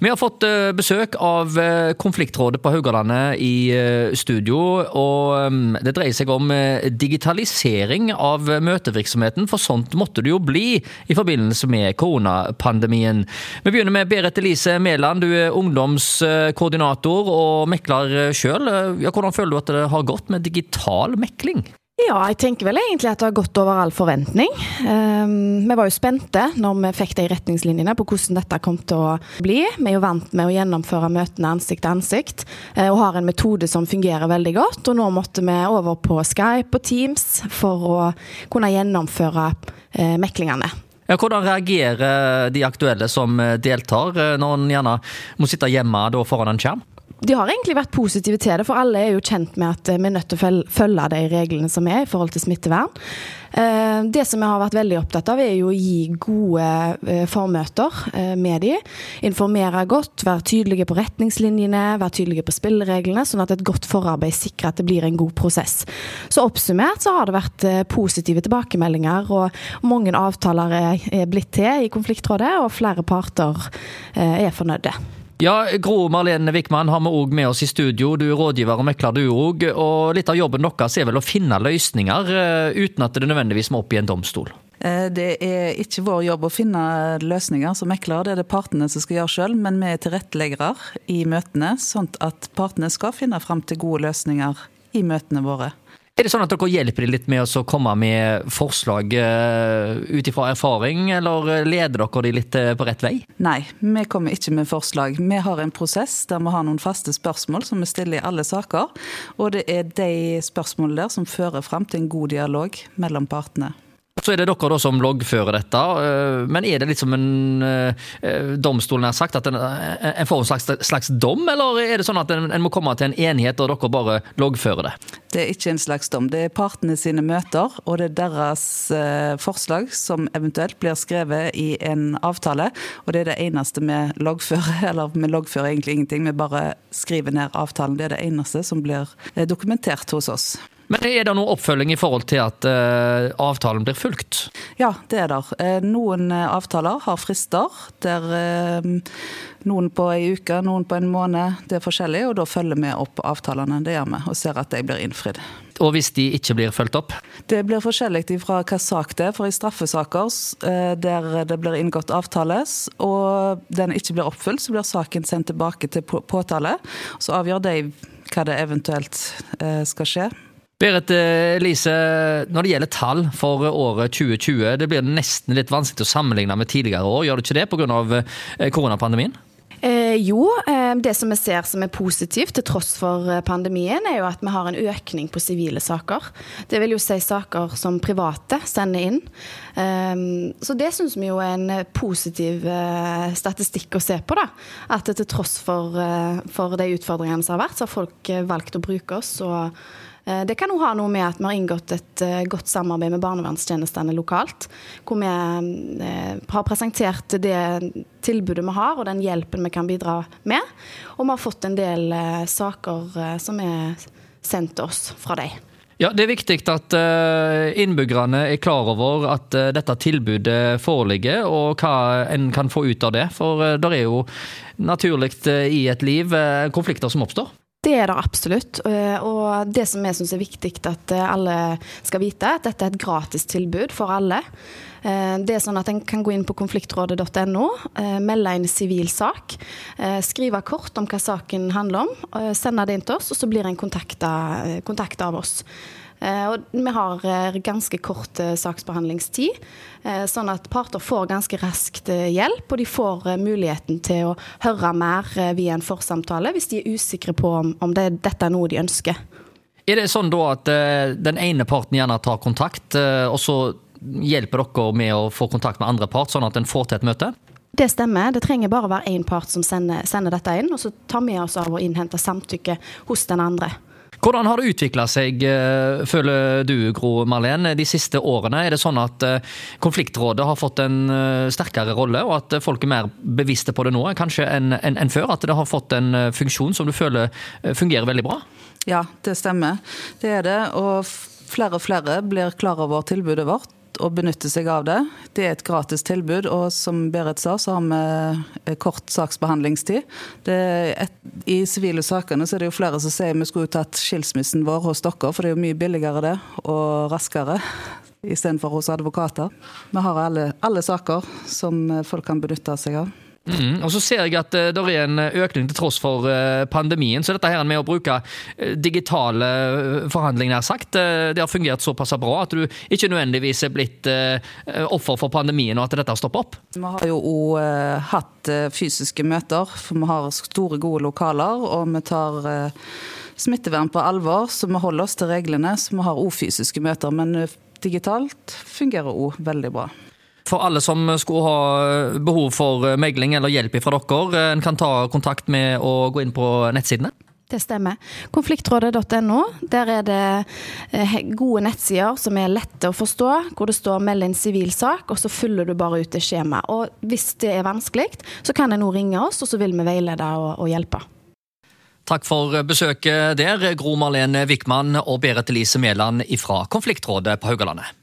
Vi har fått besøk av Konfliktrådet på Haugalandet i studio, og det dreier seg om digitalisering av møtevirksomheten, for sånt måtte det jo bli i forbindelse med koronapandemien. Vi begynner med Berit Elise Mæland, du er ungdomskoordinator og mekler selv. Ja, hvordan føler du at det har gått med digital mekling? Ja, jeg tenker vel egentlig at det har gått over all forventning. Vi var jo spente når vi fikk de retningslinjene på hvordan dette kom til å bli. Vi er jo vant med å gjennomføre møtene ansikt til ansikt, og har en metode som fungerer veldig godt. Og nå måtte vi over på Skype og Teams for å kunne gjennomføre meklingene. Ja, hvordan reagerer de aktuelle som deltar når en gjerne må sitte hjemme da foran en skjerm? De har egentlig vært positive til det, for alle er jo kjent med at vi er nødt til å følge de reglene som er i forhold til smittevern. Det som jeg har vært veldig opptatt av er jo å gi gode formøter med de, informere godt, være tydelige på retningslinjene, være tydelige på spillereglene, sånn at et godt forarbeid sikrer at det blir en god prosess. Så oppsummert så har det vært positive tilbakemeldinger, og mange avtaler er blitt til i Konfliktrådet, og flere parter er fornøyde. Ja, Gro Marlene Wickman har vi også med oss i studio. Du er rådgiver og mekler du også, og litt av jobben deres er vel å finne løsninger uten at det nødvendigvis må opp i en domstol. Det er ikke vår jobb å finne løsninger som mekler, det er det partene som skal gjøre selv, men vi er tilretteleggere i møtene, sånn at partene skal finne frem til gode løsninger i møtene våre. Er det sånn at dere hjelper litt med å komme med forslag ut ifra erfaring, eller leder dere de litt på rett vei? Nei, vi kommer ikke med forslag. Vi har en prosess der vi har noen faste spørsmål som vi stiller i alle saker, og det er de spørsmålene der som fører frem til en god dialog mellom partene. Så er det dere da som loggfører dette, men er det litt som domstolen har sagt, at en får en slags dom, eller er det sånn at en må komme til en enighet og dere bare loggfører det? Det er ikke en slags dom, det er partene sine møter, og det er deres forslag som eventuelt blir skrevet i en avtale, og det er det eneste vi loggfører, eller vi loggfører egentlig ingenting, vi bare skriver ned avtalen, det er det eneste som blir dokumentert hos oss. Men er det noe oppfølging i forhold til at avtalen blir fulgt? Ja, det er der. Noen avtaler har frister, der noen på en uke, noen på en måned, det er forskjellig, og da følger vi opp avtalene, det gjør vi, og ser at de blir innfridd. Og hvis de ikke blir fulgt opp? Det blir forskjellig fra hva sak det er, for i straffesaker der det blir inngått avtales, og den ikke blir oppfylt, så blir saken sendt tilbake til påtale, så avgjør de hva det eventuelt skal skje. Berit Elise, når det gjelder tall for året 2020, det blir nesten litt vanskelig å sammenligne med tidligere år. Gjør det ikke det på grunn av koronapandemien? Jo, det som vi ser som er positivt til tross for pandemien er jo at vi har en økning på sivile saker. Det vil jo si saker som private sender inn. Så det synes vi jo er en positiv statistikk å se på da. At til tross for de utfordringene som har vært, så har folk valgt å bruke oss, og det kan jo ha noe med at vi har inngått et godt samarbeid med barnevernstjenestene lokalt, hvor vi har presentert det tilbudet vi har og den hjelpen vi kan bidra med, og vi har fått en del saker som er sendt oss fra dem. Ja, det er viktig at innbyggerne er klar over at dette tilbudet foreligger, og hva en kan få ut av det, for det er jo naturlig i et liv konflikter som oppstår. Det er det absolutt, og det som jeg synes er viktig at alle skal vite, at dette er et gratis tilbud for alle. Det er sånn at en kan gå inn på konfliktrådet.no, melde en sivil sak, skrive kort om hva saken handler om, sende det inn til oss, og så blir en kontaktet av oss. Og vi har ganske kort saksbehandlingstid, sånn at parter får ganske raskt hjelp, og de får muligheten til å høre mer via en forsamtale hvis de er usikre på om dette er noe de ønsker. Er det sånn da at den ene parten gjerne tar kontakt, og så hjelper dere med å få kontakt med andre part, sånn at den får til et møte? Det stemmer. Det trenger bare være en part som sender dette inn, og så tar vi oss av å innhente samtykke hos den andre. Hvordan har det utviklet seg, føler du, Gro Marlene, de siste årene? Er det sånn at konfliktrådet har fått en sterkere rolle, og at folk er mer bevisste på det nå, kanskje enn før? At det har fått en funksjon som du føler fungerer veldig bra? Ja, det stemmer. Det er det, og flere blir klar over tilbudet vårt. å benytte seg av det. Det er et gratis tilbud, og som Berit sa, så har vi kort saksbehandlingstid. I sivile sakene så er det jo flere som sier vi skulle tatt skilsmissen vår hos dere, for det er jo mye billigere det, og raskere, i stedet for hos advokater. Vi har alle saker som folk kan benytte seg av. Og så ser jeg at det er en økning til tross for pandemien, så dette her med å bruke digitale forhandlinger nær sagt, det har fungert såpass bra at du ikke nødvendigvis er blitt offer for pandemien og at dette har stoppet opp. Vi har jo også hatt fysiske møter, for vi har store gode lokaler, og vi tar smittevern på alvor, så vi holder oss til reglene, så vi har også fysiske møter, men digitalt fungerer også veldig bra. For alle som skulle ha behov for megling eller hjelp fra dere, en kan ta kontakt med å gå inn på nettsidene? Det stemmer. Konfliktrådet.no, der er det gode nettsider som er lette å forstå, hvor det står meld inn sivil sak, og så fyller du bare ut det skjema. Og hvis det er vanskelig, så kan en nå ringe oss, og så vil vi veilede og hjelpe. Takk for besøket der, Gro Marlene Wickman og Berit Elise Mæland fra Konfliktrådet på Haugalandet.